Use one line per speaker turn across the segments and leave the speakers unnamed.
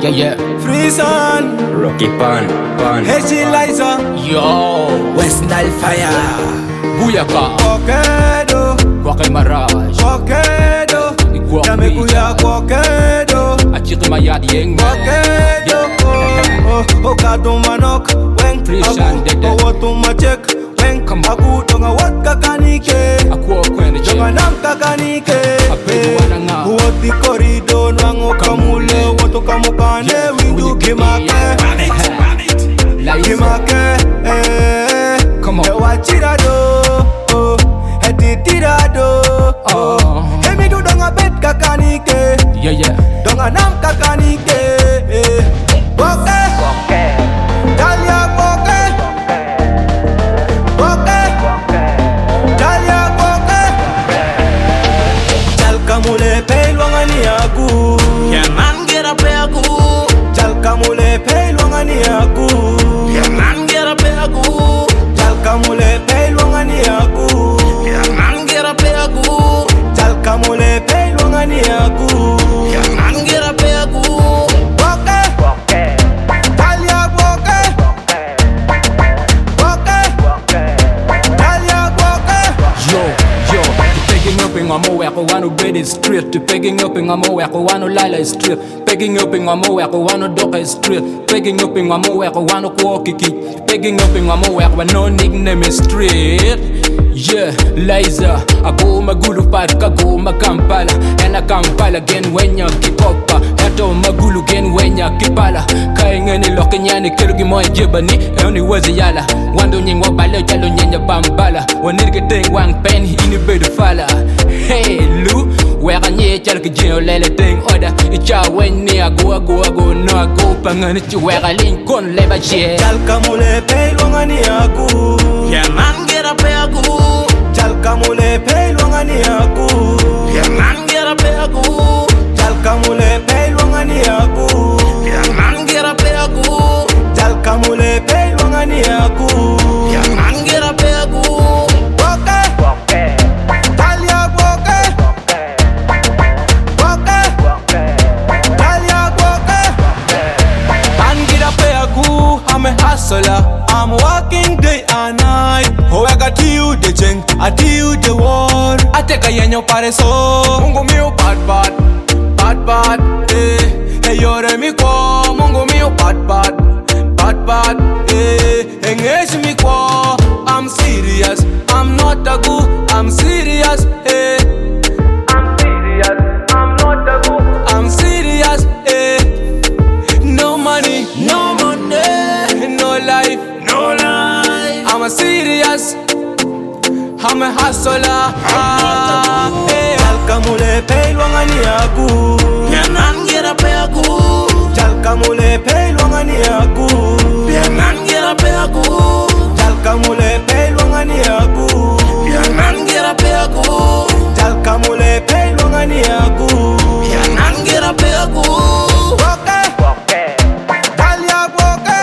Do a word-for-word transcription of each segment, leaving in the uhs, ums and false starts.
Yeah, yeah.
Freeson,
Rocky Pan, Pan.
H G Liza,
Yo,
West Nile Fire,
Buyaka,
Kokedo,
Kwake Maraj,
Kokedo,
Igwak
Yamekuya Kokedo,
Achiki Mayadi Yeng
Kokedo, oh, oh, Kato Manok, Wen,
Freeson, Dede.
Abu, oh, Watuma Check, Wen, Abu, Tonga Wat Kakanike,
Akwa Kwene
Tonga
Che,
Nam Kakanike,
Apedu Wananga,
Wati Korido, Nango Kamule, Watu Kamukane, Windu Kimake, Kimake, eh,
Come on.
Ewa Chirado, oh, Eti Tirado, oh, Emi du donga bet kakanike,
yeah, yeah.
donga nam kakanike, eh, Boke, Dalia Boke, Boke, Dalia Boke, Chalkamule Pelwangani Aku,
Yeah, man, get up here, go.
Chalkamule Pelwangani Aku,
Yeah, man, get up here, go.
Chalkamule Pelwangani Aku,
Yeah, man, get up here, go.
Chalkamule Pelwangani Aku,
Yeah, man, get up here, go.
Boke, Dalia Boke, Boke, Dalia Boke.
Yo, yo, the picking up in Amo Wako Wano bed is straight. The picking up in Amo Wako Wano Lila is straight. Picking up in Amo Wako Wano Doka is straight. Picking up in Amo Wako Wano Kwokiki. Picking up in Amo Wako no nickname is straight. Yeah, Liza, I go Magulu Park, I go Makampala, and I Kampala again when you keep up. Yato Magulu again when you keep ala. Kaing any locking yani Kirugi Moy Jibani, only was a yala. One doing what Balo Jalo Nyanya Bambala. One nigga thing one pen in the bed falla. Hey Lou, where I need Chalka Gino Lele thing order. It's a when near go go go no go pangan it where I link on leba share.
Chalkamule Pelwangani Aku,
Yeah, man, get up here, go.
Chalkamule Pelwangani Aku,
Yeah, man, get up here, go.
Chalkamule Pelwangani Aku,
Yeah, man, get up here, go.
Chalkamule Pelwangani Aku,
Yeah, man, get up here, go.
Boke, Dalia Boke, Boke, Dalia Boke. And get up here, go. I'm a hustler. I'm working day and night. Oh, I got you the jeng, I do you the war. I take a yenyo pare so. Mungu mio bad bad, bad bad. Eh, hey yore mi kwa. Mungu mio bad bad, bad bad. Eh, engesh mi kwa. I'm serious, I'm not a goo. I'm serious. Eh, I'm serious, I'm not a goo. I'm serious. Eh, no money,
No money,
no life.
no life.
I'm a serious, I'm a hustler. Ah, hey. Chalkamule Pelwangani Aku,
Yeah, man, get up here, go.
Chalkamule Pelwangani Aku,
Yeah, man, get up here, go.
Chalkamule Pelwangani Aku,
Yeah, man, get up here, go.
Chalkamule Pelwangani Aku,
Yeah, man, get up here, go.
Boke, Dalia Boke,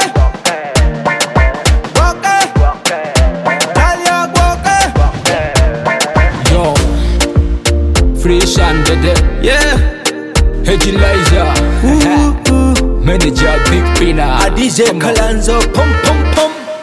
Boke, Dalia Boke.
Yo, Freeson Dede,
Yeah,
H G Liza,
ooh, ooh.
Manager Big Pina,
A D J
Come on.
Kalanzo, pum pum pum.